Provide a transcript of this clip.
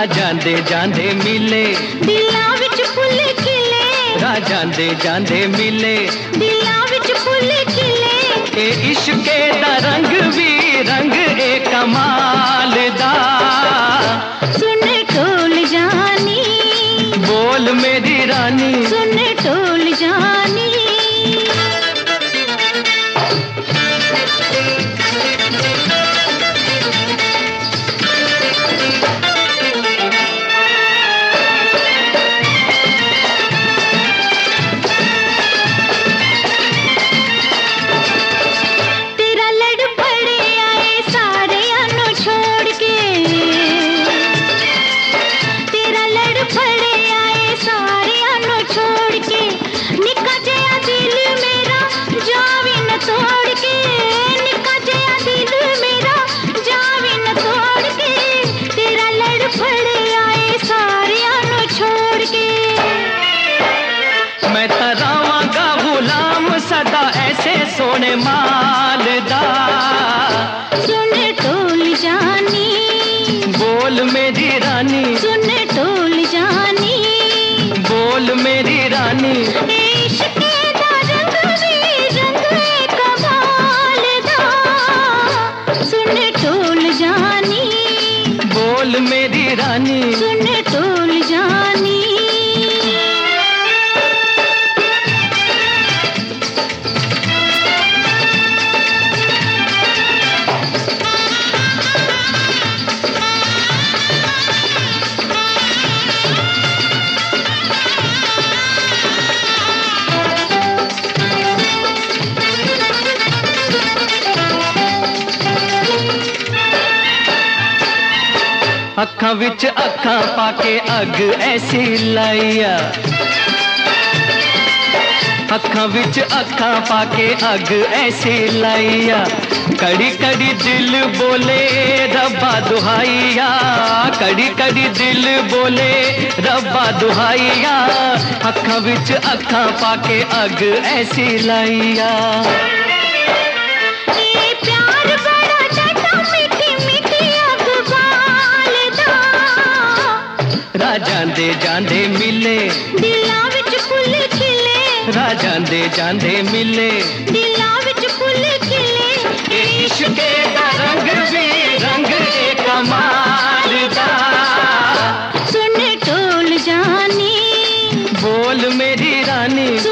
ਜਾਂਦੇ ਜਾਂਦੇ ਮਿਲੇ ਦਿਲਾਂ ਵਿੱਚ ਫੁੱਲ ਖਿਲੇ, ਜਾਂਦੇ ਜਾਂਦੇ ਮਿਲੇ ਦਿਲਾਂ ਵਿੱਚ ਫੁੱਲ ਖਿਲੇ। ਇਹ ਇਸ਼ਕੇ ਦਾ ਰੰਗ ਵੀ ਰੰਗ ਏ ਕਮਾਲ ਦਾ। सुन ढोल जानी, बोल मेरी रानी, सुन ढोल जानी। मैं तरावांगा गुलाम सदा ऐसे सोने माल दा। सुन ढोल जानी, बोल मेरी रानी, सुन ढोल जानी, बोल मेरी रानी। इश्क़े दा रंग भी रंग ए कमाल दा। सुन ढोल जानी, बोल मेरी रानी, सुन ढोल जानी। अखां विच अखां पाके अग ऐसी लाइया, अखां विच अखां पाके अग ऐसी लाइया। कड़ी कड़ी दिल बोले रब्बा दुहाइया, कड़ी कड़ी दिल बोले रब्बा दुहाइया। अखां विच अखां पाके अग ऐसी लाइया। ਜਾਂਦੇ ਜਾਂਦੇ ਮਿਲੇ ਦਿਲਾਂ ਵਿੱਚ ਫੁੱਲ ਖਿਲੇ, ਜਾਂਦੇ ਜਾਂਦੇ ਮਿਲੇ ਦਿਲਾਂ ਵਿੱਚ ਫੁੱਲ ਖਿਲੇ। ਇਹ ਇਸ਼ਕੇ ਦਾ ਰੰਗ ਵੀ ਰੰਗ ਏ ਕਮਾਲ ਦਾ। सुन ढोल जानी, बोल मेरी रानी,